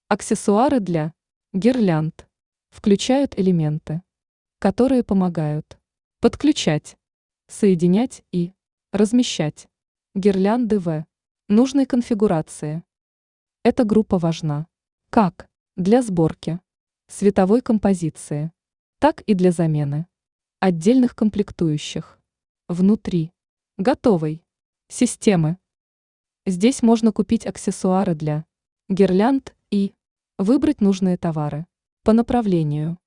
Аксессуары для гирлянд включают элементы, которые помогают подключать, соединять и размещать гирлянды в нужной конфигурации. Эта группа важна как для сборки световой композиции, так и для замены отдельных комплектующих внутри готовой системы. Здесь можно купить аксессуары для гирлянд и выбрать нужные товары по направлению.